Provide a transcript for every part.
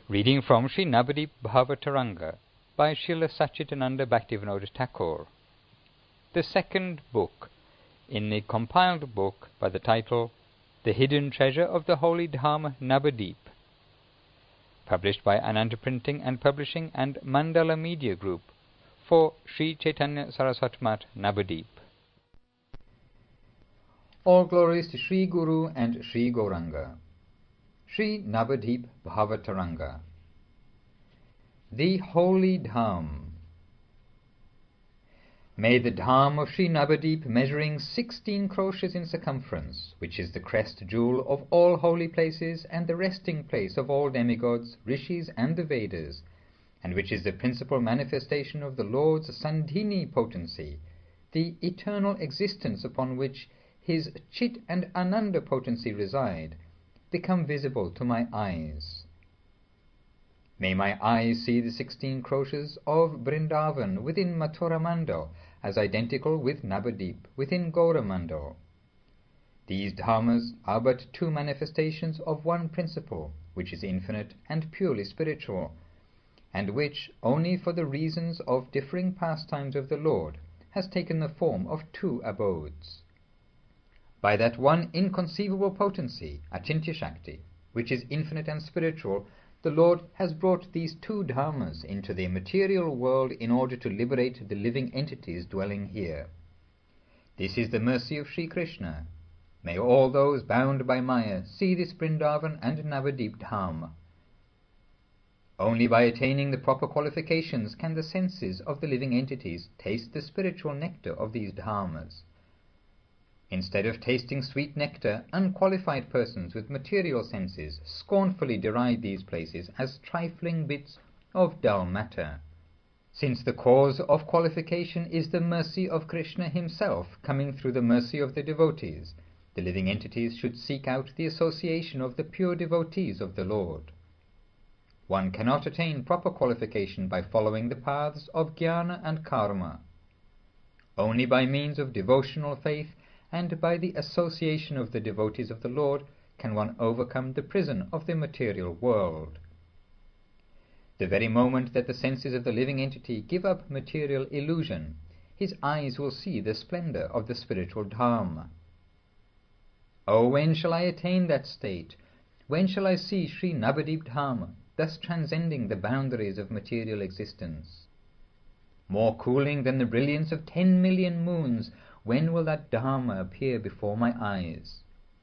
Reading from Sri Navadip Bhavataranga by Srila Satchidananda Bhaktivinoda Thakur. The second book in the compiled book by the title The Hidden Treasure of the Holy Dham Navadip, published by Ananda Printing and Publishing and Mandala Media Group for Sri Chaitanya Saraswati Math, Navadip. All glories to Sri Guru and Sri Gauranga. Sri Navadip Bhavataranga. The Holy Dham. May the Dham of Sri Navadip, measuring 16 crores in circumference, which is the crest jewel of all holy places and the resting place of all demigods, rishis and the Vedas, and which is the principal manifestation of the Lord's Sandhini potency, the eternal existence upon which his Chit and Ananda potency reside, become visible to my eyes. May my eyes see the 16 crores of Vrindavan within Mathura Mandal as identical with Navadip within Gaura Mandal. These dharmas are but two manifestations of one principle, which is infinite and purely spiritual, and which, only for the reasons of differing pastimes of the Lord, has taken the form of two abodes. By that one inconceivable potency, Achintya Shakti, which is infinite and spiritual, the Lord has brought these two dharmas into the material world in order to liberate the living entities dwelling here. This is the mercy of Sri Krishna. May all those bound by Maya see this Vrindavan and Navadip Dham. Only by attaining the proper qualifications can the senses of the living entities taste the spiritual nectar of these dharmas. Instead of tasting sweet nectar, unqualified persons with material senses scornfully deride these places as trifling bits of dull matter. Since the cause of qualification is the mercy of Krishna himself coming through the mercy of the devotees, the living entities should seek out the association of the pure devotees of the Lord. One cannot attain proper qualification by following the paths of jnana and karma. Only by means of devotional faith and by the association of the devotees of the Lord can one overcome the prison of the material world. The very moment that the senses of the living entity give up material illusion, his eyes will see the splendor of the spiritual Dham. Oh, when shall I attain that state? When shall I see Sri Navadip Dham, thus transcending the boundaries of material existence? More cooling than the brilliance of 10 million moons, when will that Dharma appear before my eyes?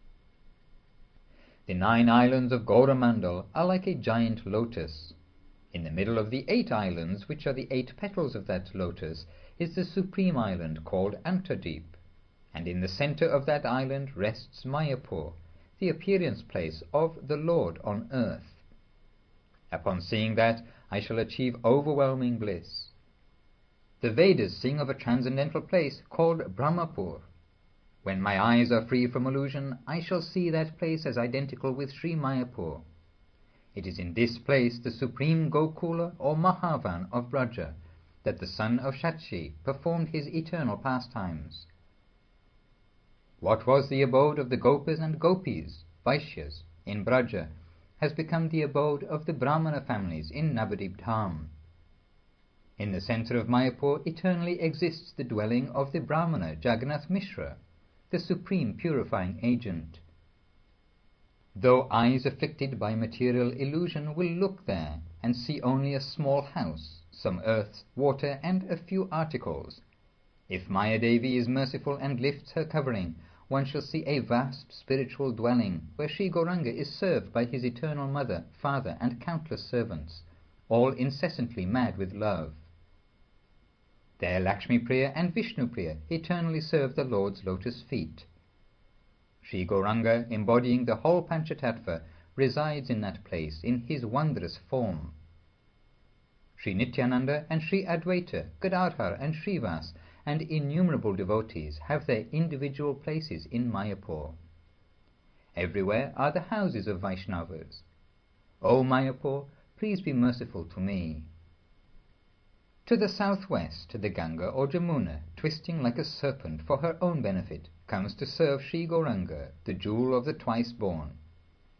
The 9 islands of Gaura Mandal are like a giant lotus. In the middle of the 8 islands, which are the 8 petals of that lotus, is the supreme island called Antardip, and in the center of that island rests Mayapur, the appearance place of the Lord on earth. Upon seeing that, I shall achieve overwhelming bliss. The Vedas sing of a transcendental place called Brahmapur. When my eyes are free from illusion, I shall see that place as identical with Sri Mayapur. It is in this place, the supreme Gokula or Mahavan of Braja, that the son of Shachi performed his eternal pastimes. What was the abode of the Gopas and Gopis, Vaishyas, in Braja, has become the abode of the Brahmana families in Navadip Dham. In the center of Mayapur eternally exists the dwelling of the Brahmana Jagannath Mishra, the supreme purifying agent. Though eyes afflicted by material illusion will look there and see only a small house, some earth, water, and a few articles, if Maya Devi is merciful and lifts her covering, one shall see a vast spiritual dwelling where Sri Gauranga is served by his eternal mother, father, and countless servants, all incessantly mad with love. There Lakshmi Priya and Vishnu Priya eternally serve the Lord's lotus feet. Sri Gauranga, embodying the whole Panchatattva, resides in that place in his wondrous form. Sri Nityananda and Sri Advaita, Gadadhar and Srivas, and innumerable devotees have their individual places in Mayapur. Everywhere are the houses of Vaishnavas. O Mayapur, please be merciful to me. To the southwest, the Ganga or Jamuna, twisting like a serpent for her own benefit, comes to serve Sri Gauranga, the jewel of the twice-born.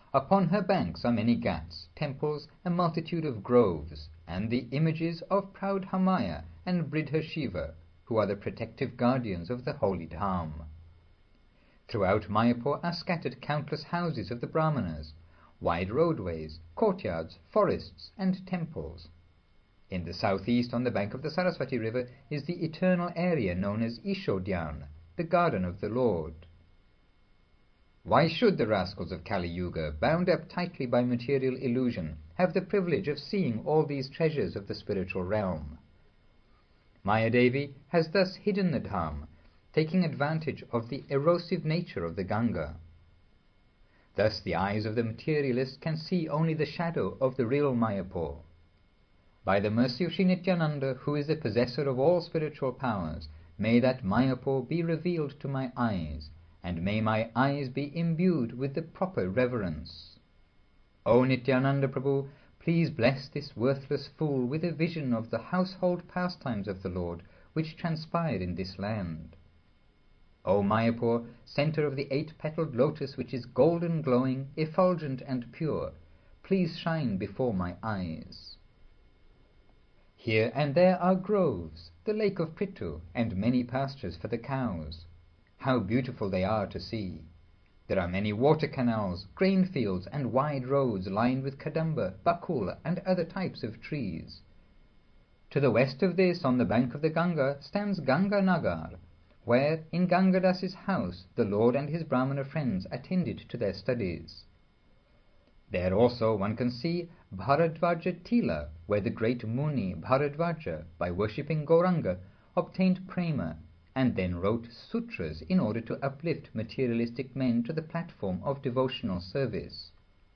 Upon her banks are many ghats, temples, a multitude of groves, and the images of proud Hamaya and Bridha Shiva, who are the protective guardians of the holy Dham. Throughout Mayapur are scattered countless houses of the Brahmanas, wide roadways, courtyards, forests, and temples. In the southeast, on the bank of the Saraswati river, is the eternal area known as Ishodyan, the garden of the Lord. Why should the rascals of Kali Yuga, bound up tightly by material illusion, have the privilege of seeing all these treasures of the spiritual realm? Mayadevi has thus hidden the Dham, taking advantage of the erosive nature of the Ganga. Thus the eyes of the materialist can see only the shadow of the real Mayapur. By the mercy of Sri Nityananda, who is the possessor of all spiritual powers, may that Mayapur be revealed to my eyes, and may my eyes be imbued with the proper reverence. O Nityananda Prabhu, please bless this worthless fool with a vision of the household pastimes of the Lord which transpired in this land. O Mayapur, centre of the 8-petaled lotus which is golden glowing, effulgent and pure, please shine before my eyes. Here and there are groves, the lake of Prithu, and many pastures for the cows. How beautiful they are to see! There are many water canals, grain fields, and wide roads lined with kadamba, bakul, and other types of trees. To the west of this, on the bank of the Ganga, stands Ganga Nagar, where, in Gangadas's house, the Lord and his Brahmana friends attended to their studies. There also one can see Bharadvaja Tila, where the great Muni Bharadvaja, by worshipping Gauranga, obtained prema, and then wrote sutras in order to uplift materialistic men to the platform of devotional service.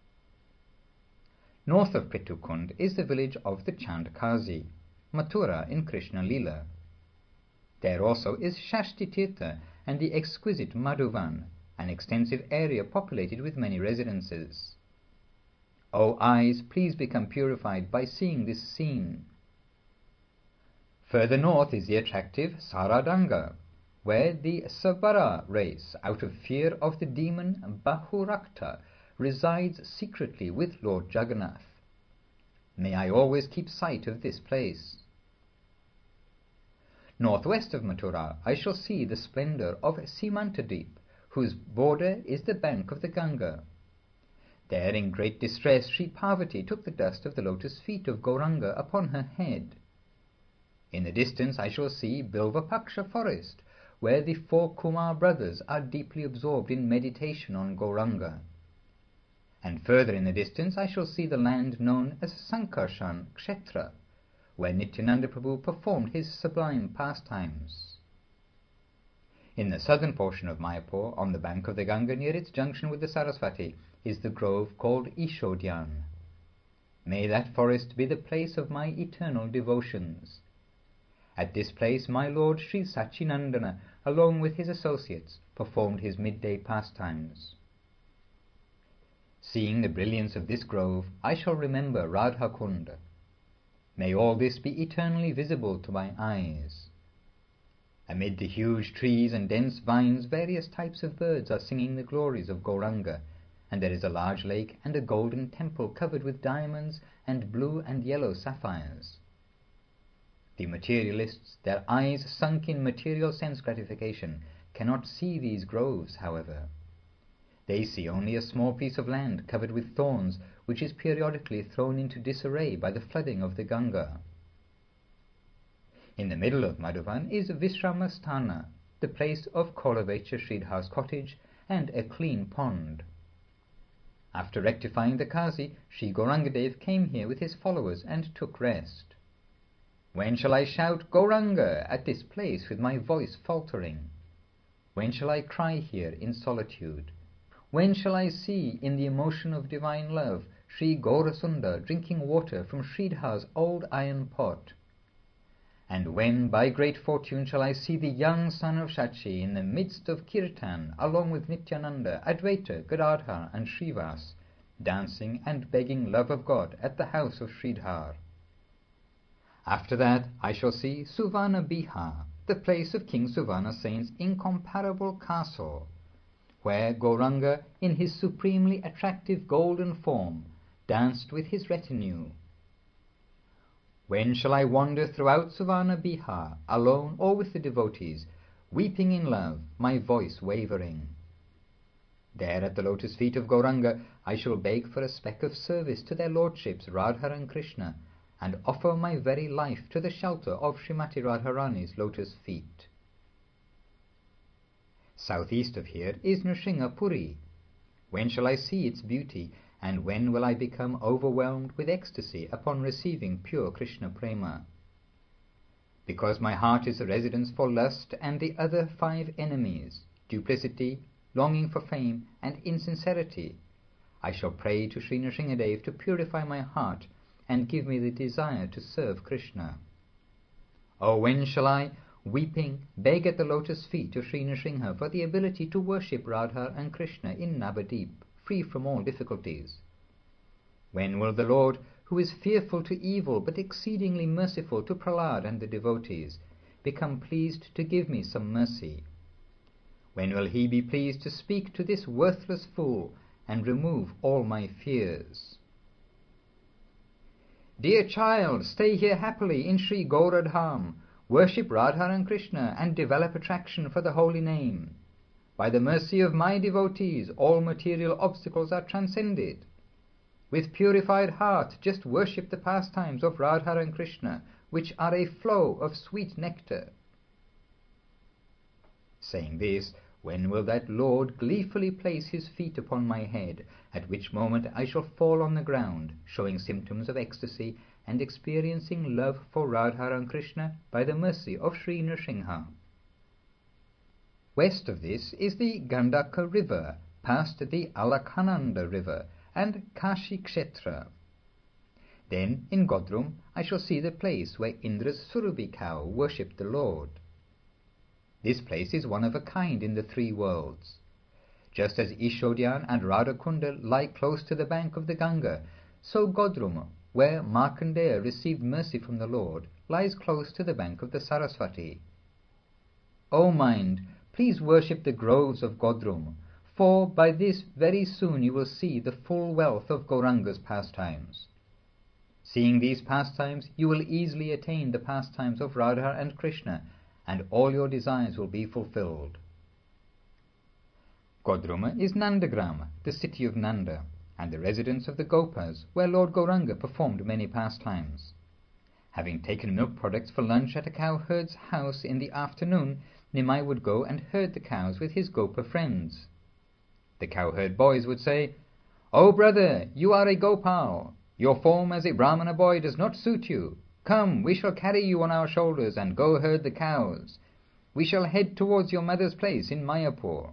North of Prittukund is the village of the Chandkazi, Mathura in Krishna Lila. There also is Shashti Tirtha and the exquisite Madhuvan, an extensive area populated with many residences. O eyes, please become purified by seeing this scene. Further north is the attractive Saradanga, where the Sabara race, out of fear of the demon Bahurakta, resides secretly with Lord Jagannath. May I always keep sight of this place. Northwest of Mathura I shall see the splendour of Simantadip, whose border is the bank of the Ganga. There in great distress Sri Parvati took the dust of the lotus feet of Gauranga upon her head. In the distance I shall see Bilvapaksha forest, where the 4 Kumar brothers are deeply absorbed in meditation on Gauranga. And further in the distance I shall see the land known as Sankarshan Kshetra, where Nityananda Prabhu performed his sublime pastimes. In the southern portion of Mayapur, on the bank of the Ganga near its junction with the Saraswati, is the grove called Ishodyan. May that forest be the place of my eternal devotions. At this place my Lord Sri Sachinandana, along with his associates, performed his midday pastimes. Seeing the brilliance of this grove, I shall remember Radha Kunda. May all this be eternally visible to my eyes. Amid the huge trees and dense vines various types of birds are singing the glories of Gauranga, and there is a large lake and a golden temple covered with diamonds and blue and yellow sapphires. The materialists, their eyes sunk in material sense gratification, cannot see these groves, however. They see only a small piece of land covered with thorns, which is periodically thrown into disarray by the flooding of the Ganga. In the middle of Madhuvan is Vishramasthana, the place of Kolavecha Sridhar's cottage, and a clean pond. After rectifying the Kazi, Sri Gaurangadev came here with his followers and took rest. When shall I shout Gauranga at this place with my voice faltering? When shall I cry here in solitude? When shall I see, in the emotion of divine love, Sri Gaurasunda drinking water from Sridhar's old iron pot? And when, by great fortune, shall I see the young son of Shachi in the midst of Kirtan, along with Nityananda, Advaita, Gadadhar, and Srivas, dancing and begging love of God at the house of Sridhar? After that I shall see Suvarna Bihar, the place of King Suvarna Sen's incomparable castle, where Gauranga, in his supremely attractive golden form, danced with his retinue. When shall I wander throughout Suvarna Bihar, alone or with the devotees, weeping in love, my voice wavering? There at the lotus feet of Gauranga I shall beg for a speck of service to their lordships Radha and Krishna, and offer my very life to the shelter of Srimati Radharani's lotus feet. Southeast of here is Nrsinga Puri. When shall I see its beauty, and when will I become overwhelmed with ecstasy upon receiving pure Krishna prema? Because my heart is a residence for lust and the other 5 enemies, duplicity, longing for fame, and insincerity, I shall pray to Sri Nrsingadev to purify my heart and give me the desire to serve Krishna. Oh, when shall I, weeping, beg at the lotus feet of Sri Nrsinga for the ability to worship Radha and Krishna in Navadip, free from all difficulties? When will the Lord, who is fearful to evil but exceedingly merciful to Prahlad and the devotees, become pleased to give me some mercy? When will he be pleased to speak to this worthless fool and remove all my fears? Dear child, stay here happily in Sri Gauradham, worship Radha and Krishna, and develop attraction for the holy name. By the mercy of my devotees, all material obstacles are transcended. With purified heart, just worship the pastimes of Radha and Krishna, which are a flow of sweet nectar. Saying this, when will that Lord gleefully place his feet upon my head, at which moment I shall fall on the ground, showing symptoms of ecstasy and experiencing love for Radha and Krishna by the mercy of Sri Nrsimha. West of this is the Gandaka river, past the Alaknanda river, and Kashi Kshetra. Then in Godrum I shall see the place where Indra's Surabhi cow worshipped the Lord. This place is one of a kind in the 3 worlds. Just as Ishodyan and Radhakunda lie close to the bank of the Ganga, so Godrum, where Markandeya received mercy from the Lord, lies close to the bank of the Saraswati. O mind, please worship the groves of Godrum, for by this very soon you will see the full wealth of Gauranga's pastimes. Seeing these pastimes, you will easily attain the pastimes of Radha and Krishna, and all your desires will be fulfilled. Godruma is Nandagram, the city of Nanda, and the residence of the Gopas, where Lord Gauranga performed many pastimes. Having taken milk products for lunch at a cowherd's house in the afternoon, Nimai would go and herd the cows with his Gopa friends. The cowherd boys would say, "Oh brother, you are a Gopal. Your form as a Brahmana boy does not suit you. Come, we shall carry you on our shoulders and go herd the cows. We shall head towards your mother's place in Mayapur."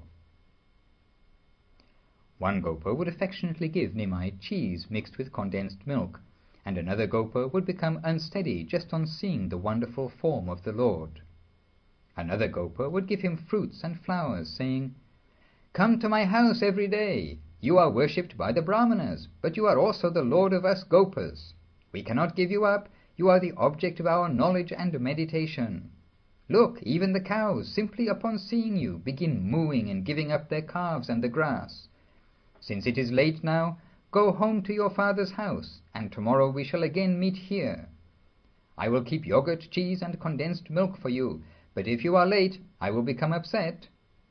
One Gopa would affectionately give Nimai cheese mixed with condensed milk, and another Gopa would become unsteady just on seeing the wonderful form of the Lord. Another Gopa would give him fruits and flowers, saying, "Come to my house every day. You are worshipped by the Brahmanas, but you are also the Lord of us Gopas. We cannot give you up. You are the object of our knowledge and meditation. Look, even the cows, simply upon seeing you, begin mooing and giving up their calves and the grass. Since it is late now, go home to your father's house, and tomorrow we shall again meet here. I will keep yogurt, cheese, and condensed milk for you, but if you are late, I will become upset."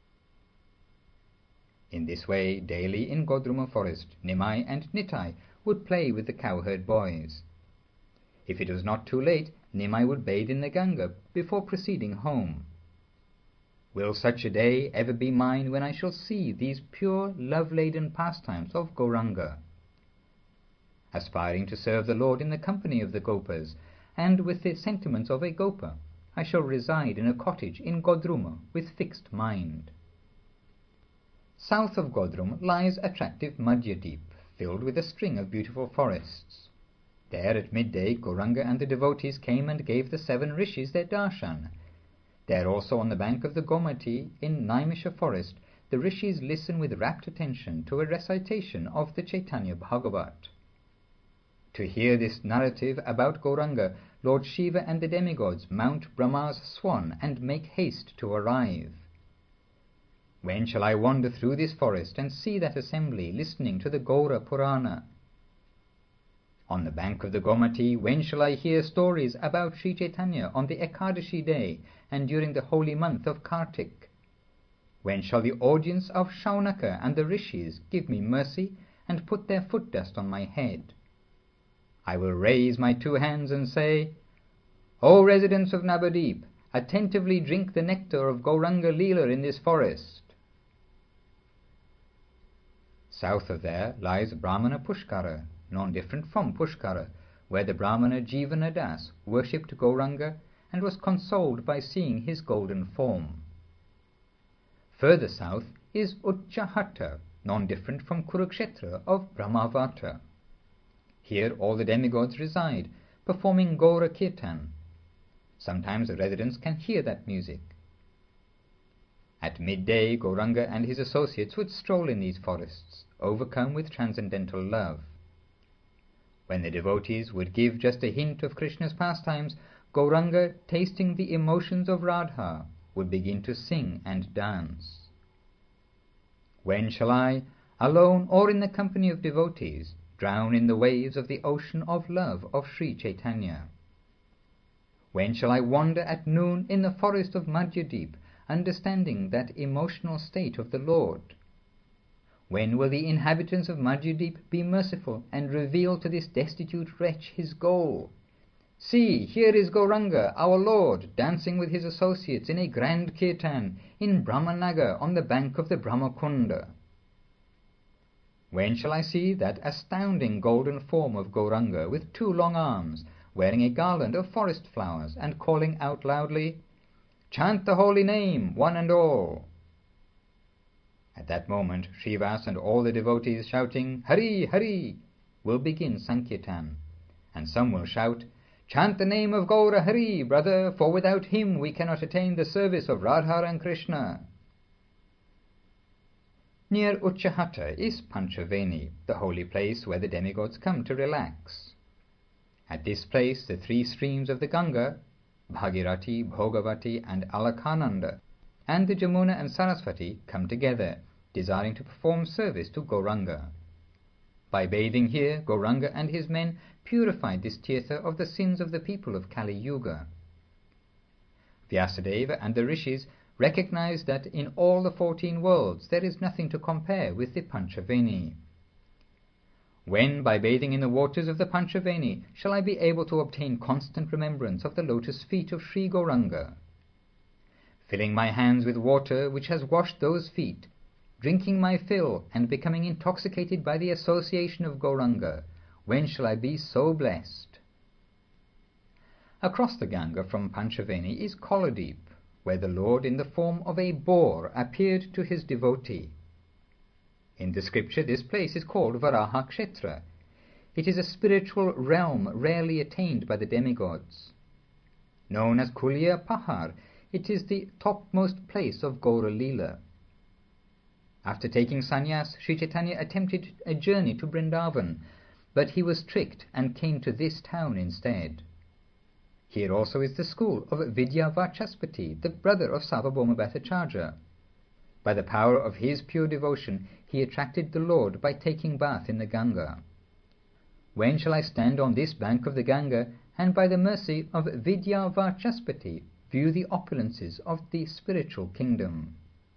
In this way, daily in Godruma forest, Nimai and Nitai would play with the cowherd boys. If it was not too late, Nimai would bathe in the Ganga before proceeding home. Will such a day ever be mine when I shall see these pure, love-laden pastimes of Gauranga? Aspiring to serve the Lord in the company of the Gopas, and with the sentiments of a Gopa, I shall reside in a cottage in Godruma with fixed mind. South of Godrum lies attractive Madhyadeep, filled with a string of beautiful forests. There at midday Gauranga and the devotees came and gave the 7 rishis their darshan. There also on the bank of the Gomati in Naimisha forest the rishis listen with rapt attention to a recitation of the Chaitanya Bhagavat. To hear this narrative about Gauranga, Lord Shiva and the demigods mount Brahma's swan and make haste to arrive. When shall I wander through this forest and see that assembly listening to the Gaura Purana? On the bank of the Gomati, when shall I hear stories about Sri Chaitanya on the Ekadashi day and during the holy month of Kartik? When shall the audience of Shaunaka and the Rishis give me mercy and put their foot dust on my head? I will raise my 2 hands and say, O residents of Navadip, attentively drink the nectar of Gauranga Leela in this forest. South of there lies Brahmana Pushkara, non-different from Pushkara, where the Brahmana Jivana Das worshipped Gauranga and was consoled by seeing his golden form. Further south is Uchchahatta, non-different from Kurukshetra of Brahmavata. Here all the demigods reside, performing Gaura Kirtan. Sometimes the residents can hear that music. At midday, Gauranga and his associates would stroll in these forests, overcome with transcendental love. When the devotees would give just a hint of Krishna's pastimes, Gauranga, tasting the emotions of Radha, would begin to sing and dance. When shall I, alone or in the company of devotees, drown in the waves of the ocean of love of Sri Chaitanya? When shall I wander at noon in the forest of Madhyadip, understanding that emotional state of the Lord? When will the inhabitants of Madhyadip be merciful and reveal to this destitute wretch his goal? See, here is Gauranga, our Lord, dancing with his associates in a grand kirtan in Brahmanagar on the bank of the Brahmakunda. When shall I see that astounding golden form of Gauranga with 2 long arms, wearing a garland of forest flowers and calling out loudly, Chant the holy name, one and all. At that moment, Srivas and all the devotees shouting, Hari, Hari, will begin Sankirtan, and some will shout, Chant the name of Gaura Hari, brother, for without him we cannot attain the service of Radha and Krishna. Near Uchchahatta is Panchaveni, the holy place where the demigods come to relax. At this place the 3 streams of the Ganga, Bhagirathi, Bhogavati and Alakhananda, and the Jamuna and Saraswati come together, desiring to perform service to Gauranga. By bathing here, Gauranga and his men purified this tirtha of the sins of the people of Kali Yuga. Vyasadeva and the Rishis recognized that in all the 14 worlds there is nothing to compare with the Panchaveni. When, by bathing in the waters of the Panchaveni, shall I be able to obtain constant remembrance of the lotus feet of Sri Gauranga? Filling my hands with water which has washed those feet, drinking my fill and becoming intoxicated by the association of Gauranga, when shall I be so blessed? Across the Ganga from Panchaveni is Koladip, where the Lord in the form of a boar appeared to his devotee. In the scripture this place is called Varaha Kshetra. It is a spiritual realm rarely attained by the demigods. Known as Kulia Pahar, it is the topmost place of Gaura Leela. After taking sannyas, Sri Chaitanya attempted a journey to Vrindavan, but he was tricked and came to this town instead. Here also is the school of Vidya Vachaspati, the brother of Sarvabhauma Bhattacharya. By the power of his pure devotion, he attracted the Lord by taking bath in the Ganga. When shall I stand on this bank of the Ganga, and by the mercy of Vidya Vachaspati view the opulences of the spiritual kingdom?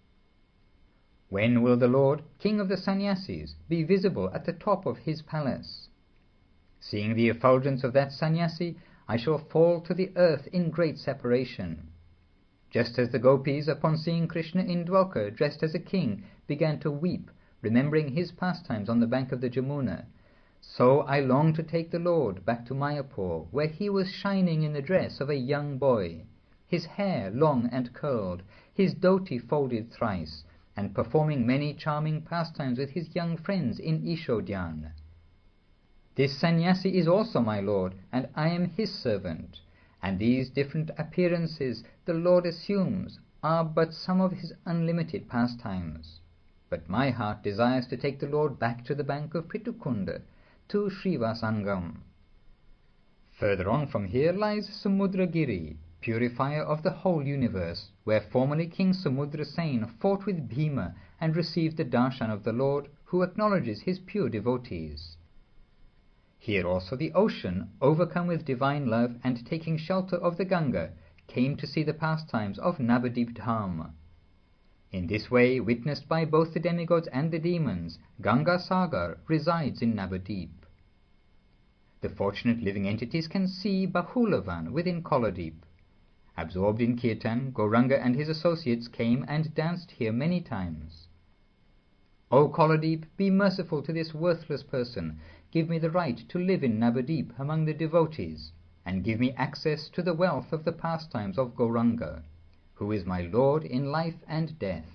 When will the Lord, King of the Sannyasis, be visible at the top of his palace? Seeing the effulgence of that sannyasi, I shall fall to the earth in great separation. Just as the gopis, upon seeing Krishna in Dwalka dressed as a king, began to weep, remembering his pastimes on the bank of the Jamuna, so I long to take the Lord back to Mayapur, where he was shining in the dress of a young boy, his hair long and curled, his dhoti folded thrice, and performing many charming pastimes with his young friends in Ishodhyan. This sannyasi is also my Lord, and I am his servant, and these different appearances the Lord assumes are but some of his unlimited pastimes. But my heart desires to take the Lord back to the bank of Pritukunda, to Srivasangam. Further on from here lies Samudragiri, purifier of the whole universe, where formerly King Samudra Sen fought with Bhima and received the darshan of the Lord, who acknowledges his pure devotees. Here also the ocean, overcome with divine love and taking shelter of the Ganga, came to see the pastimes of Navadip Dham. In this way, witnessed by both the demigods and the demons, Ganga Sagar resides in Navadip. The fortunate living entities can see Bahulavan within Koladip. Absorbed in Kirtan, Gauranga and his associates came and danced here many times. O Koladip, be merciful to this worthless person. Give me the right to live in Navadip among the devotees, and give me access to the wealth of the pastimes of Gauranga, who is my Lord in life and death.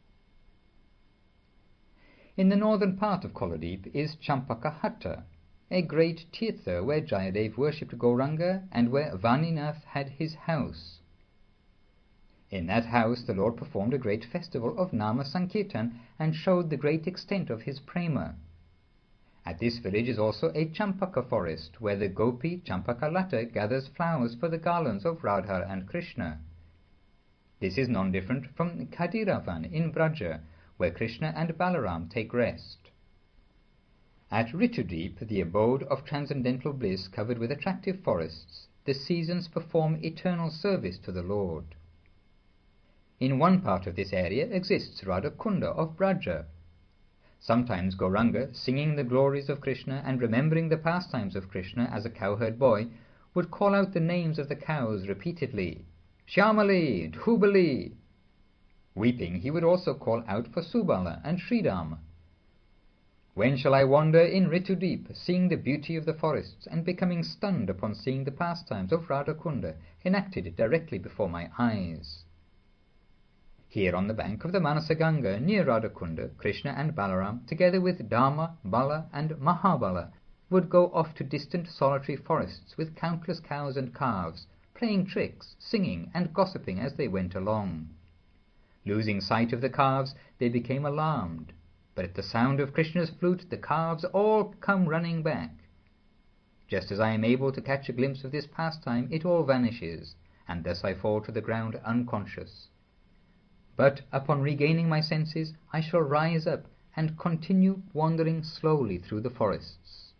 In the northern part of Koladip is Champakahatta, a great tirtha where Jayadev worshipped Gauranga and where Vaninath had his house. In that house the Lord performed a great festival of Nama Sankirtan and showed the great extent of his prema. At this village is also a Champaka forest, where the Gopi Champakalata gathers flowers for the garlands of Radha and Krishna. This is non-different from Kadiravan in Braja, where Krishna and Balaram take rest. At Ritudeep, the abode of transcendental bliss covered with attractive forests, the seasons perform eternal service to the Lord. In one part of this area exists Radha Kunda of Braja. Sometimes Gauranga, singing the glories of Krishna and remembering the pastimes of Krishna as a cowherd boy, would call out the names of the cows repeatedly, Shyamali, Dhubali. Weeping, he would also call out for Subala and Sridham. When shall I wander in Ritudeep, seeing the beauty of the forests and becoming stunned upon seeing the pastimes of Radha Kunda enacted directly before my eyes? Here on the bank of the Manasa Ganga near Radhakunda, Krishna and Balaram, together with Dharma, Bala and Mahabala, would go off to distant solitary forests with countless cows and calves, playing tricks, singing and gossiping as they went along. Losing sight of the calves, they became alarmed, but at the sound of Krishna's flute the calves all come running back. Just as I am able to catch a glimpse of this pastime, it all vanishes, and thus I fall to the ground unconscious. But upon regaining my senses, I shall rise up and continue wandering slowly through the forests.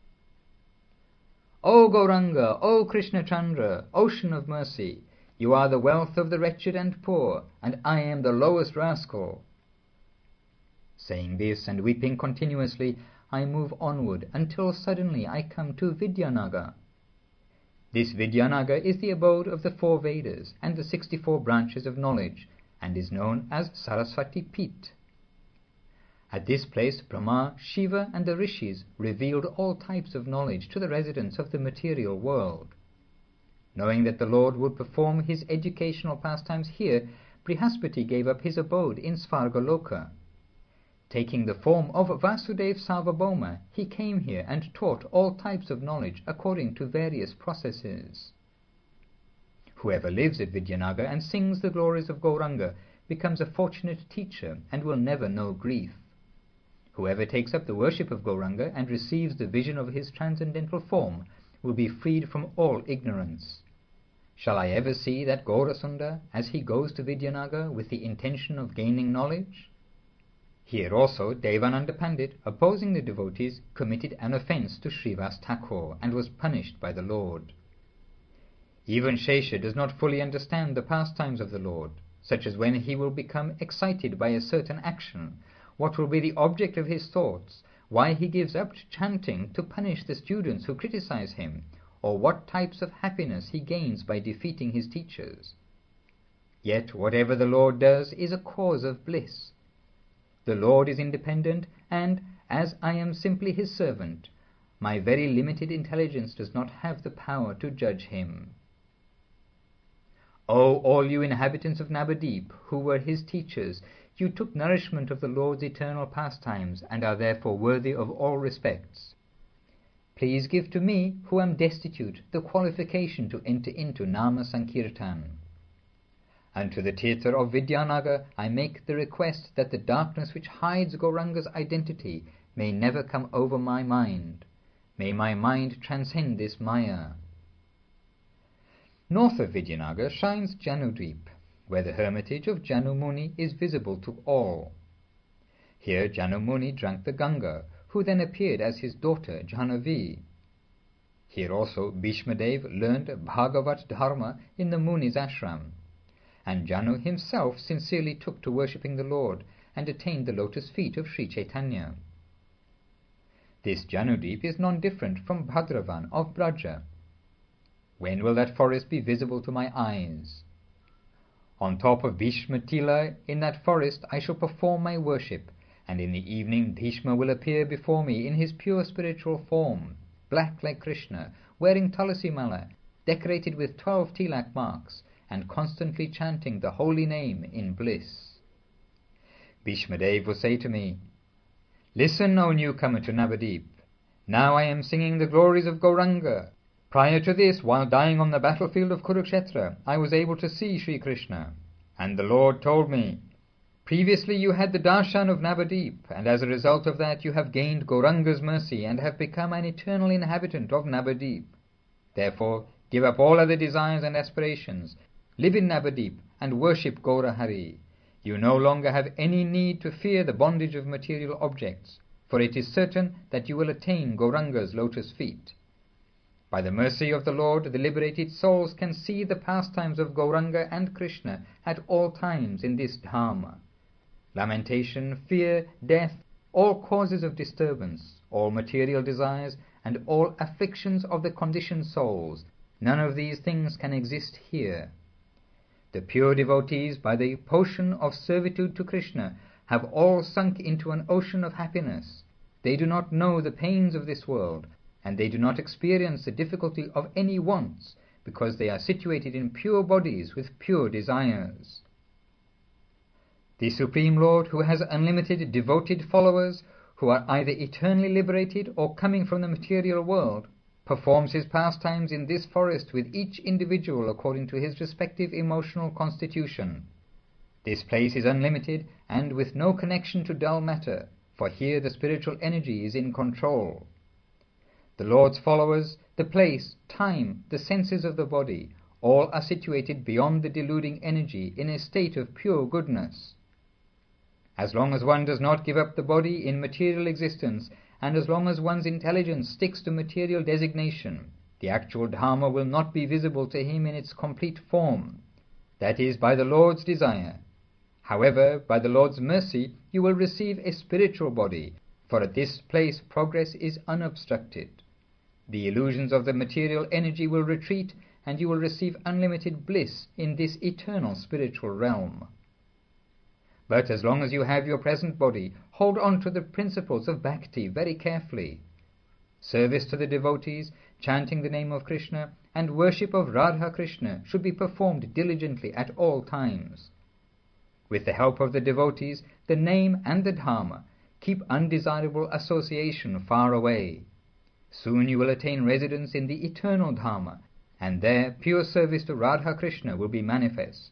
O Gauranga, O Krishna Chandra, ocean of mercy, you are the wealth of the wretched and poor, and I am the lowest rascal. Saying this and weeping continuously, I move onward until suddenly I come to Vidyanagar. This Vidyanagar is the abode of the 4 Vedas and the 64 branches of knowledge, and is known as Saraswati Pit. At this place Brahma, Shiva and the Rishis revealed all types of knowledge to the residents of the material world. Knowing that the Lord would perform his educational pastimes here, Brihaspati gave up his abode in Svargaloka. Taking the form of Vasudev Sarvabhauma, he came here and taught all types of knowledge according to various processes. Whoever lives at Vidyanagar and sings the glories of Gauranga becomes a fortunate teacher and will never know grief. Whoever takes up the worship of Gauranga and receives the vision of his transcendental form will be freed from all ignorance. Shall I ever see that Gaurasunda as he goes to Vidyanagar with the intention of gaining knowledge? Here also Devananda Pandit, opposing the devotees, committed an offence to Srivas Thakur and was punished by the Lord. Even Shesha does not fully understand the pastimes of the Lord, such as when he will become excited by a certain action, what will be the object of his thoughts, why he gives up chanting to punish the students who criticize him, or what types of happiness he gains by defeating his teachers. Yet whatever the Lord does is a cause of bliss. The Lord is independent, and, as I am simply his servant, my very limited intelligence does not have the power to judge him. O all you inhabitants of Navadip, who were his teachers, you took nourishment of the Lord's eternal pastimes, and are therefore worthy of all respects. Please give to me, who am destitute, the qualification to enter into Nama Sankirtan. Unto the Tirtha of Vidyanagar I make the request that the darkness which hides Gauranga's identity may never come over my mind. May my mind transcend this Maya. North of Vidyanagar shines Janudweep, where the hermitage of Janu Muni is visible to all. Here Janu Muni drank the Ganga, who then appeared as his daughter Jahnavi. Here also Bhishmadev learned Bhagavat Dharma in the Muni's ashram, and Janu himself sincerely took to worshipping the Lord and attained the lotus feet of Sri Chaitanya. This Janudweep is non-different from Bhadravan of Braja. When will that forest be visible to my eyes? On top of Bhishma Tila in that forest I shall perform my worship, and in the evening Bhishma will appear before me in his pure spiritual form, black like Krishna, wearing Tulasi Mala, decorated with 12 tilak marks, and constantly chanting the holy name in bliss. Bhishmadev will say to me, "Listen, O newcomer to Navadip. Now I am singing the glories of Gauranga. Prior to this, while dying on the battlefield of Kurukshetra, I was able to see Sri Krishna. And the Lord told me, 'Previously you had the darshan of Navadip, and as a result of that you have gained Gauranga's mercy and have become an eternal inhabitant of Navadip. Therefore give up all other desires and aspirations, live in Navadip and worship Gaurahari. You no longer have any need to fear the bondage of material objects, for it is certain that you will attain Gauranga's lotus feet. By the mercy of the Lord, the liberated souls can see the pastimes of Gauranga and Krishna at all times in this Dharma. Lamentation, fear, death, all causes of disturbance, all material desires, and all afflictions of the conditioned souls, none of these things can exist here. The pure devotees, by the potion of servitude to Krishna, have all sunk into an ocean of happiness. They do not know the pains of this world, and they do not experience the difficulty of any wants, because they are situated in pure bodies with pure desires. The Supreme Lord, who has unlimited devoted followers, who are either eternally liberated or coming from the material world, performs his pastimes in this forest with each individual according to his respective emotional constitution. This place is unlimited and with no connection to dull matter, for here the spiritual energy is in control. The Lord's followers, the place, time, the senses of the body, all are situated beyond the deluding energy in a state of pure goodness. As long as one does not give up the body in material existence, and as long as one's intelligence sticks to material designation, the actual Dharma will not be visible to him in its complete form, that is, by the Lord's desire. However, by the Lord's mercy, you will receive a spiritual body, for at this place progress is unobstructed. The illusions of the material energy will retreat, and you will receive unlimited bliss in this eternal spiritual realm. But as long as you have your present body, hold on to the principles of bhakti very carefully. Service to the devotees, chanting the name of Krishna, and worship of Radha Krishna should be performed diligently at all times. With the help of the devotees, the name and the Dharma, keep undesirable association far away. Soon you will attain residence in the eternal Dharma, and there pure service to Radha Krishna will be manifest.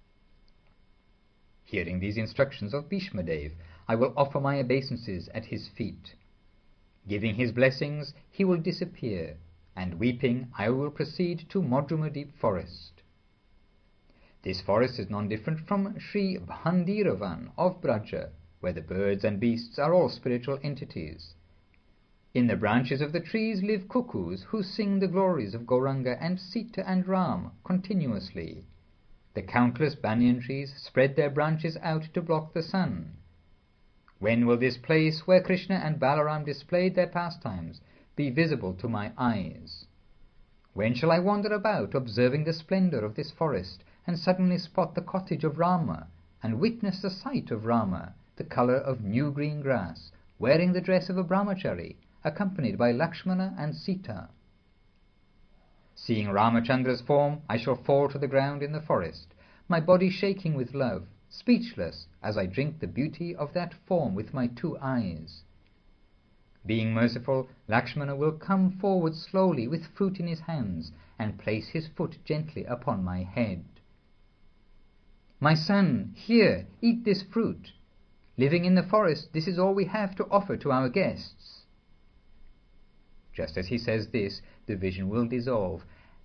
Hearing these instructions of Bhishmadev, I will offer my obeisances at his feet. Giving his blessings, he will disappear, and weeping, I will proceed to Madhumadeep forest. This forest is non-different from Sri Bhandiravan of Braja, where the birds and beasts are all spiritual entities. In the branches of the trees live cuckoos who sing the glories of Gauranga and Sita and Ram continuously. The countless banyan trees spread their branches out to block the sun. When will this place where Krishna and Balaram displayed their pastimes be visible to my eyes? When shall I wander about observing the splendor of this forest and suddenly spot the cottage of Rama and witness the sight of Rama, the color of new green grass, wearing the dress of a brahmachari, accompanied by Lakshmana and Sita? Seeing Ramachandra's form, I shall fall to the ground in the forest, my body shaking with love, speechless as I drink the beauty of that form with my 2 eyes. Being merciful, Lakshmana will come forward slowly with fruit in his hands and place his foot gently upon my head. "My son, here, eat this fruit. Living in the forest, this is all we have to offer to our guests." Just as he says this, the vision will dissolve,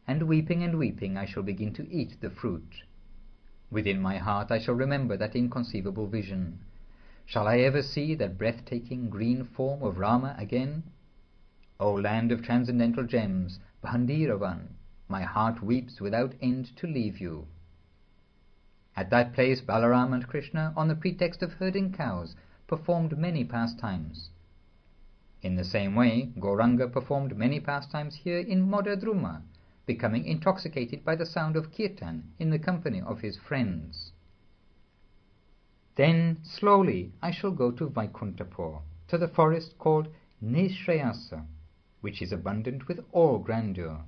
and weeping I shall begin to eat the fruit. Within my heart I shall remember that inconceivable vision. Shall I ever see that breathtaking green form of Rama again? O land of transcendental gems, Bhandiravan, my heart weeps without end to leave you. At that place Balaram and Krishna, on the pretext of herding cows, performed many pastimes. In the same way, Gauranga performed many pastimes here in Modadruma, becoming intoxicated by the sound of kirtan in the company of his friends. Then, slowly, I shall go to Vaikuntapur, to the forest called Nishrayasa, which is abundant with all grandeur.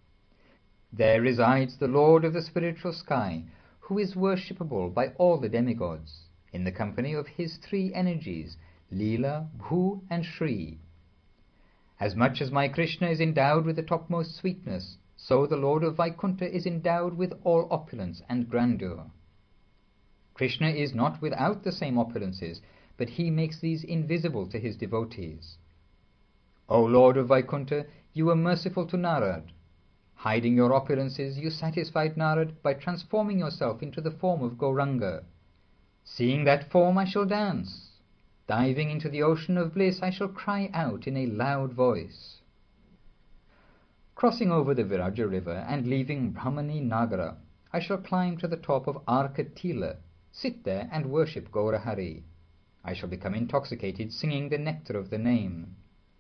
There resides the Lord of the spiritual sky, who is worshipable by all the demigods, in the company of his three energies, Leela, Bhu, and Shri. As much as my Krishna is endowed with the topmost sweetness, so the Lord of Vaikuntha is endowed with all opulence and grandeur. Krishna is not without the same opulences, but he makes these invisible to his devotees. O Lord of Vaikuntha, you were merciful to Narad. Hiding your opulences, you satisfied Narad by transforming yourself into the form of Gauranga. Seeing that form, I shall dance. Diving into the ocean of bliss, I shall cry out in a loud voice. Crossing over the Viraja river and leaving Brahmani Nagara, I shall climb to the top of Arkatila, sit there and worship Gaurahari. I shall become intoxicated singing the nectar of the name.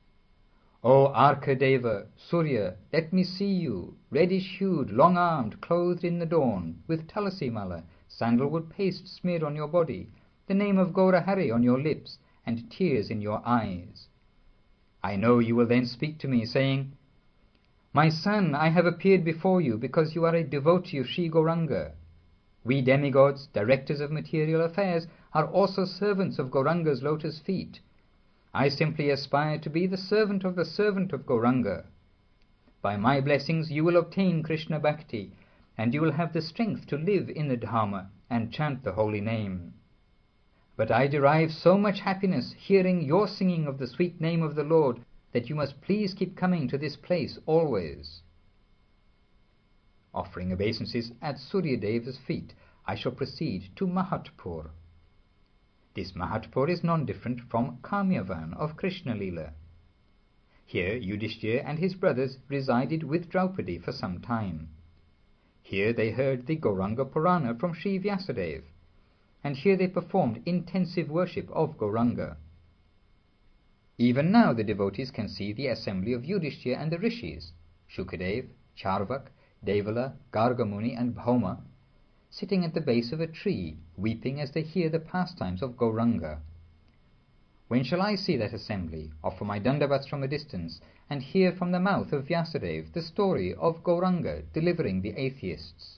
O Arkadeva, Surya, let me see you, reddish-hued, long-armed, clothed in the dawn, with tulasi mala, sandalwood paste smeared on your body, the name of Gaurahari on your lips, and tears in your eyes. I know you will then speak to me, saying, My son, I have appeared before you because you are a devotee of Sri Gauranga. We demigods, directors of material affairs, are also servants of Gauranga's lotus feet. I simply aspire to be the servant of Gauranga. By my blessings you will obtain Krishna Bhakti, and you will have the strength to live in the Dharma and chant the holy name. But I derive so much happiness hearing your singing of the sweet name of the Lord that you must please keep coming to this place always. Offering obeisances at Suryadeva's feet, I shall proceed to Mahatpur. This Mahatpur is non-different from Kamyavan of Krishna Leela. Here Yudhishthira and his brothers resided with Draupadi for some time. Here they heard the Gauranga Purana from Sri Vyasadeva, and here they performed intensive worship of Gauranga. Even now the devotees can see the assembly of Yudhishthira and the rishis, Shukadev, Charvak, Devala, Gargamuni, and Bhauma, sitting at the base of a tree, weeping as they hear the pastimes of Gauranga. When shall I see that assembly, offer my dandavats from a distance, and hear from the mouth of Vyasadeva the story of Gauranga delivering the atheists?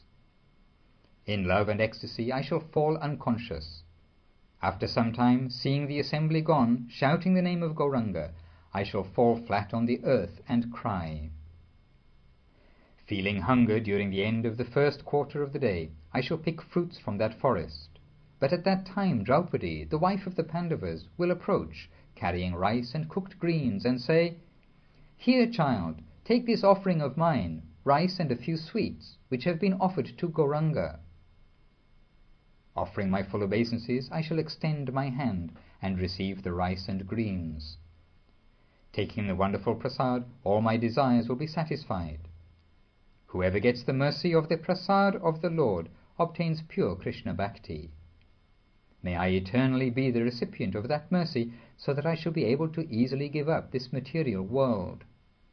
In love and ecstasy I shall fall unconscious. After some time, seeing the assembly gone, shouting the name of Gauranga, I shall fall flat on the earth and cry. Feeling hunger during the end of the first quarter of the day, I shall pick fruits from that forest. But at that time Draupadi, the wife of the Pandavas, will approach, carrying rice and cooked greens, and say, Here, child, take this offering of mine, rice and a few sweets, which have been offered to Gauranga. Offering my full obeisances, I shall extend my hand and receive the rice and greens. Taking the wonderful prasad, all my desires will be satisfied. Whoever gets the mercy of the prasad of the Lord obtains pure Krishna Bhakti. May I eternally be the recipient of that mercy, so that I shall be able to easily give up this material world.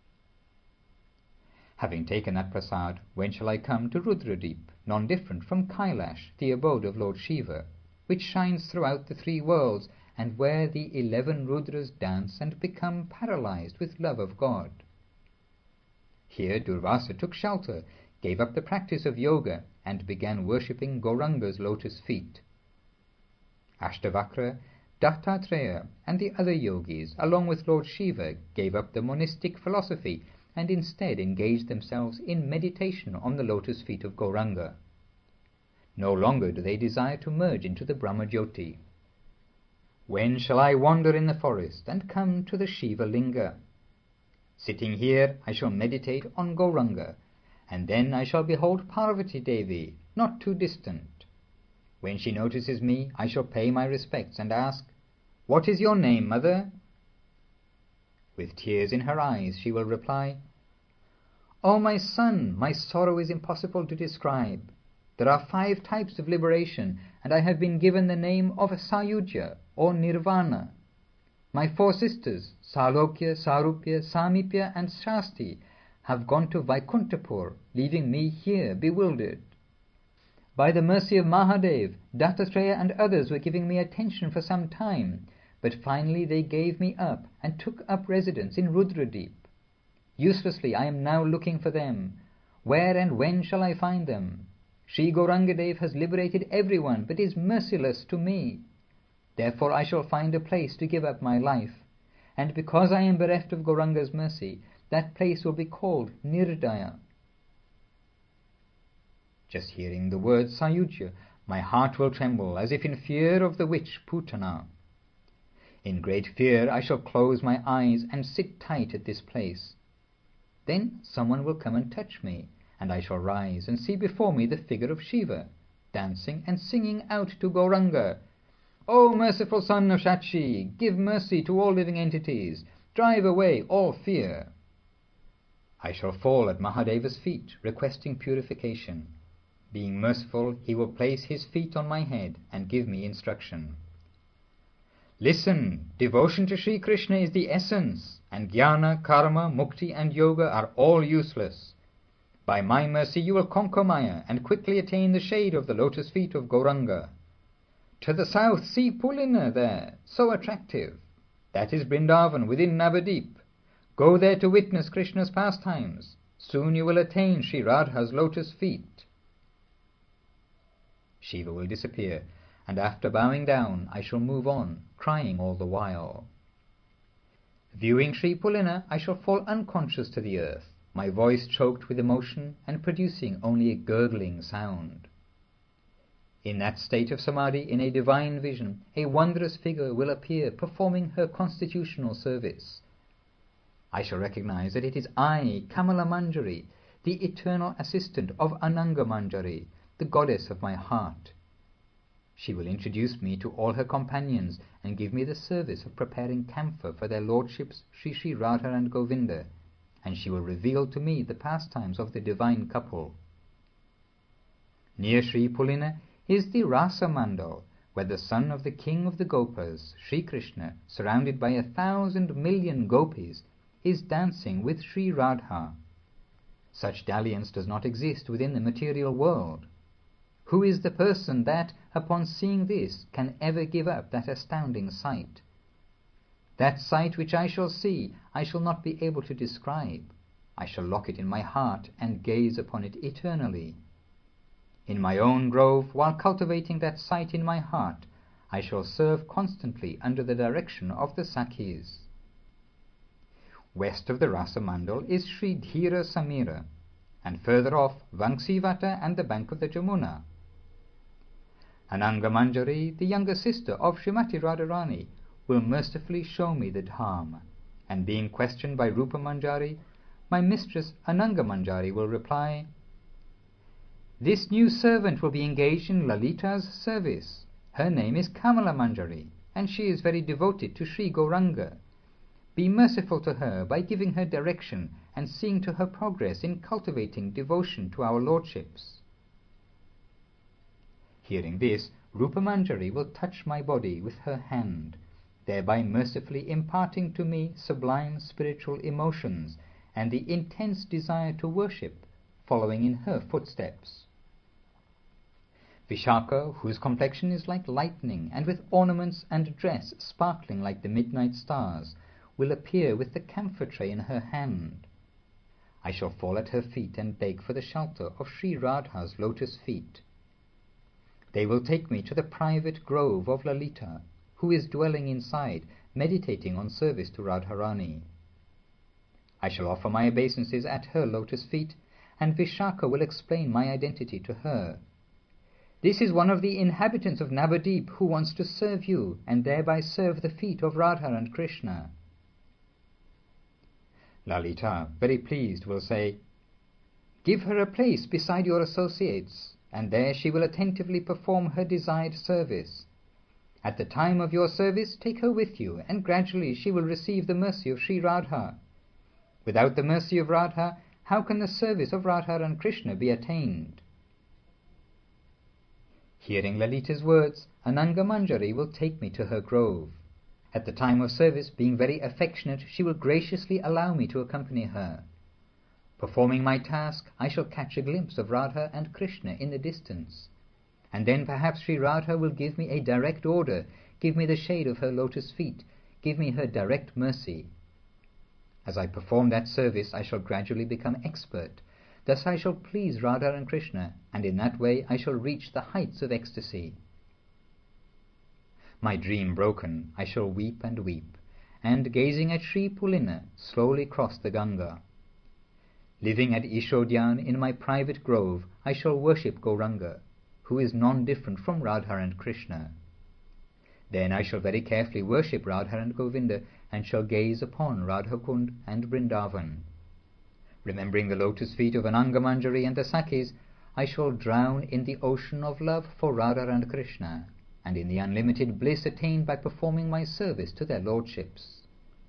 Having taken that prasad, when shall I come to Rudradeep, non-different from Kailash, the abode of Lord Shiva, which shines throughout the three worlds, and where the 11 Rudras dance and become paralyzed with love of God? Here Durvasa took shelter, gave up the practice of yoga, and began worshipping Gauranga's lotus feet. Ashtavakra, Dattatreya, and the other yogis, along with Lord Shiva, gave up the monistic philosophy and instead engaged themselves in meditation on the lotus feet of Gauranga. No longer do they desire to merge into the Brahmajyoti. When shall I wander in the forest and come to the Shiva Linga? Sitting here, I shall meditate on Gauranga, and then I shall behold Parvati Devi, not too distant. When she notices me, I shall pay my respects and ask, "What is your name, mother?" With tears in her eyes, she will reply, "Oh, my son, my sorrow is impossible to describe. There are 5 types of liberation, and I have been given the name of Sayujya, or Nirvana. My 4 sisters, Salokya, Sarupya, Samipya, and Shasti, have gone to Vaikuntapur, leaving me here bewildered. By the mercy of Mahadev, Dattatreya and others were giving me attention for some time, but finally they gave me up and took up residence in Rudradeep. Uselessly I am now looking for them. Where and when shall I find them? Sri Gaurangadev has liberated everyone, but is merciless to me. Therefore I shall find a place to give up my life, and because I am bereft of Gauranga's mercy, that place will be called Nirdaya." Just hearing the word Sayujya, my heart will tremble, as if in fear of the witch Putana. In great fear I shall close my eyes and sit tight at this place. Then someone will come and touch me, and I shall rise and see before me the figure of Shiva, dancing and singing out to Gauranga, "O merciful son of Shachi, give mercy to all living entities, drive away all fear." I shall fall at Mahadeva's feet, requesting purification. Being merciful, he will place his feet on my head and give me instruction. "Listen, devotion to Sri Krishna is the essence, and jnana, karma, mukti and yoga are all useless. By my mercy you will conquer Maya and quickly attain the shade of the lotus feet of Gauranga. To the south see Pulina there, so attractive. That is Vrindavan within Navadip. Go there to witness Krishna's pastimes. Soon you will attain Sri Radha's lotus feet." Shiva will disappear, and after bowing down I shall move on, crying all the while. Viewing Sri Pulina, I shall fall unconscious to the earth, my voice choked with emotion and producing only a gurgling sound. In that state of samadhi, in a divine vision, a wondrous figure will appear performing her constitutional service. I shall recognize that it is I, Kamala Manjari, the eternal assistant of Ananga Manjari, the goddess of my heart. She will introduce me to all her companions and give me the service of preparing camphor for their lordships Sri Radha and Govinda, and she will reveal to me the pastimes of the divine couple. Near Sri Pulina is the Rasa Mandal, where the son of the king of the Gopas, Sri Krishna, surrounded by 1,000 million gopis, is dancing with Sri Radha. Such dalliance does not exist within the material world. Who is the person that, upon seeing this, can ever give up that astounding sight? That sight which I shall see, I shall not be able to describe. I shall lock it in my heart and gaze upon it eternally. In my own grove, while cultivating that sight in my heart, I shall serve constantly under the direction of the Sakhis. West of the Rasa Mandal is Sri Dhira Samira, and further off Vangsivata and the bank of the Jamuna. Ananga Manjari, the younger sister of Srimati Radharani, will mercifully show me the Dham, and being questioned by Rupa Manjari, my mistress Ananga Manjari will reply, "This new servant will be engaged in Lalita's service. Her name is Kamala Manjari, and she is very devoted to Sri Gauranga. Be merciful to her by giving her direction and seeing to her progress in cultivating devotion to our lordships." Hearing this, Rupa Manjari will touch my body with her hand, thereby mercifully imparting to me sublime spiritual emotions and the intense desire to worship, following in her footsteps. Vishaka, whose complexion is like lightning, and with ornaments and dress sparkling like the midnight stars, will appear with the camphor tray in her hand. I shall fall at her feet and beg for the shelter of Sri Radha's lotus feet. They will take me to the private grove of Lalita, who is dwelling inside, meditating on service to Radharani. I shall offer my obeisances at her lotus feet, and Vishaka will explain my identity to her. "This is one of the inhabitants of Navadip who wants to serve you, and thereby serve the feet of Radha and Krishna." Lalita, very pleased, will say, Give her a place beside your associates, and there she will attentively perform her desired service. At the time of your service, take her with you, and gradually she will receive the mercy of Sri Radha. Without the mercy of Radha, how can the service of Radha and Krishna be attained? Hearing Lalita's words, Ananga Manjari will take me to her grove. At the time of service, being very affectionate, she will graciously allow me to accompany her. Performing my task, I shall catch a glimpse of Radha and Krishna in the distance, and then perhaps Sri Radha will give me a direct order, give me the shade of her lotus feet, give me her direct mercy. As I perform that service, I shall gradually become expert. Thus I shall please Radha and Krishna, and in that way I shall reach the heights of ecstasy. My dream broken, I shall weep and weep, and gazing at Sri Pulina, slowly cross the Ganga. Living at Ishodhyan in my private grove, I shall worship Gauranga, who is non-different from Radha and Krishna. Then I shall very carefully worship Radha and Govinda, and shall gaze upon Radhakund and Vrindavan. Remembering the lotus feet of Ananga Manjari and the Sakhis, I shall drown in the ocean of love for Radha and Krishna, and in the unlimited bliss attained by performing my service to their lordships.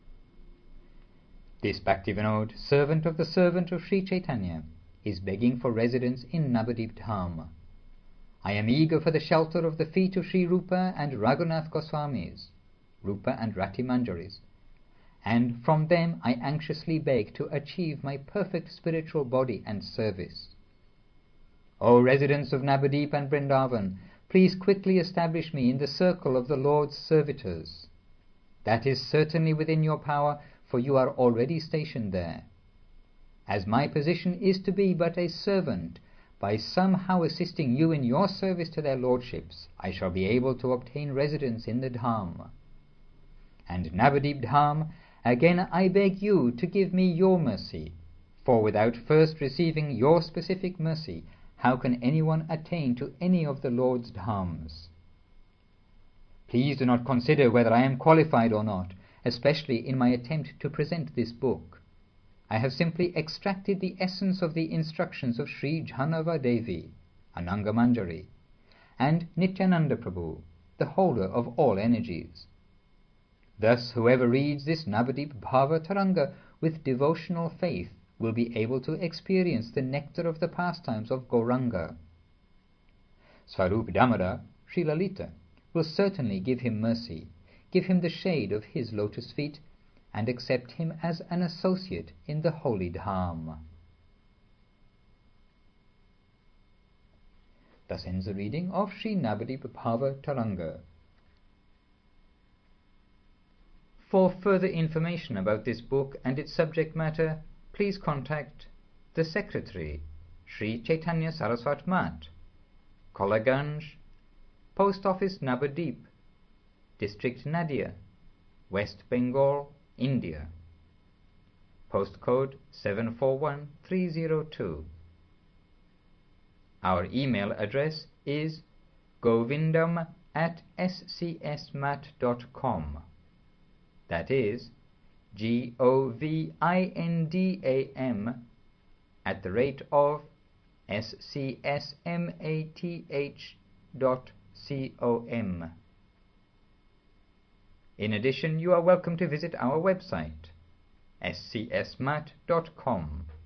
This Bhakti-Vinod, servant of the servant of Sri Chaitanya, is begging for residence in Navadip Dham. I am eager for the shelter of the feet of Sri Rupa and Raghunath Goswamis, Rupa and Rati Manjaris, and from them I anxiously beg to achieve my perfect spiritual body and service. O residents of Navadip and Vrindavan, please quickly establish me in the circle of the Lord's servitors. That is certainly within your power, for you are already stationed there. As my position is to be but a servant, by somehow assisting you in your service to their lordships, I shall be able to obtain residence in the Dham. And Navadip Dham, again I beg you to give me your mercy, for without first receiving your specific mercy, how can anyone attain to any of the Lord's Dhams? Please do not consider whether I am qualified or not, especially in my attempt to present this book. I have simply extracted the essence of the instructions of Sri Jhanava Devi, Ananga Manjari, and Nityananda Prabhu, the holder of all energies. Thus whoever reads this Navadip Bhava Taranga with devotional faith will be able to experience the nectar of the pastimes of Gauranga. Swarup Damodar, Sri Lalita, will certainly give him mercy, give him the shade of his lotus feet, and accept him as an associate in the holy Dham. Thus ends the reading of Sri Navadip Bhava Taranga. For further information about this book and its subject matter, please contact the Secretary, Sri Chaitanya Saraswat Math, Kolaganj, Post Office Navadip, District Nadia, West Bengal, India. Postcode 741302. Our email address is govindam@scsmat.com. That is govindam@scsmath.com. In addition, you are welcome to visit our website, scsmat.com.